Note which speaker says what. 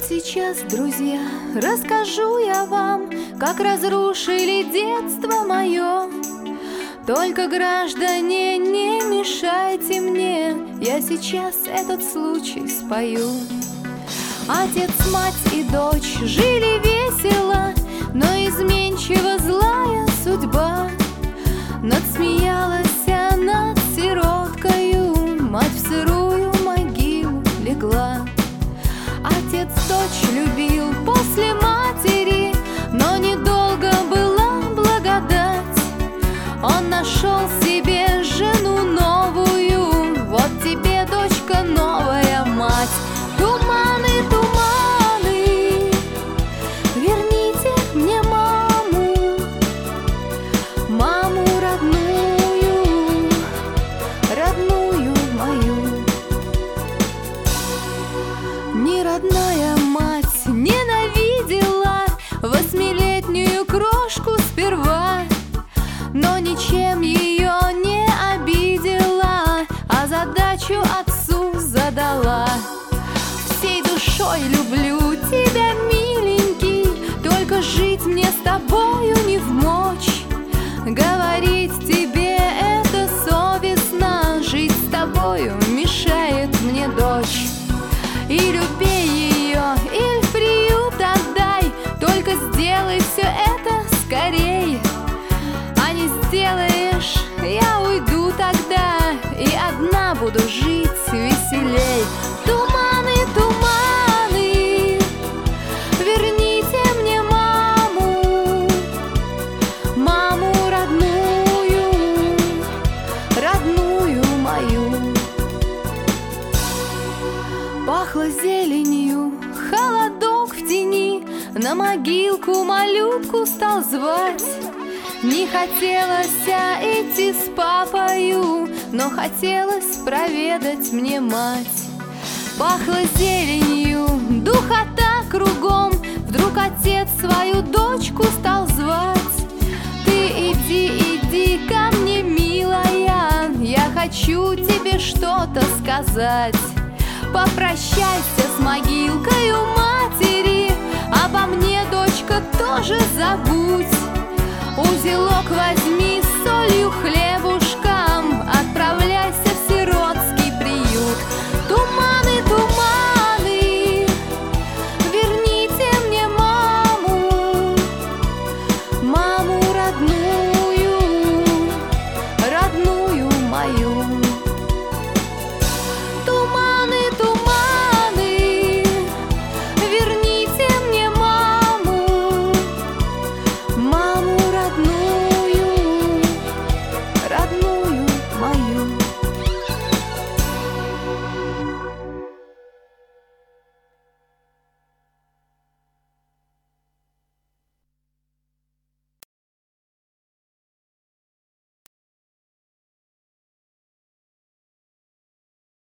Speaker 1: сейчас, друзья, расскажу я вам, как разрушили детство мое. Только, граждане, не мешайте мне, я сейчас этот случай спою. Отец, мать и дочь жили весело, но изменчива злая судьба. Надсмеялась над сироткою, мать в сырую могилу легла. Отец дочь любил после матери, но недолго была благодать. Он нашел себе жену новую, вот тебе, дочка, новая мать. Туманы, туманы, верните мне маму, маму родную, родную мою. Неродная мать ненавидела восьмилетнюю крошку сперва, но ничем ее не обидела, а задачу отцу задала. Всей душой люблю тебя, миленький, только жить мне с тобою не вмочь. Говорить тебе это совестно, жить с тобою мешает мне дочь. И люби ее, или в приют отдай, только сделай все это скорей. А не сделаешь, я уйду тогда, и одна буду жить веселей. Туманы, туманы, верните мне маму, маму родную, родную мою. Пахло зеленью, холодок в тени, на могилку малютку стал звать. Не хотелось идти с папою, но хотелось проведать мне мать. Пахло зеленью, духота кругом, вдруг отец свою дочку стал звать. Ты иди, иди ко мне, милая, я хочу тебе что-то сказать. Попрощайся с могилкою матери, обо мне, дочка, тоже забудь. Узелок возьми с солью, хлебушком, отправляйся в сиротский приют. Туманы, туманы, верните мне маму, маму родную, родную мою.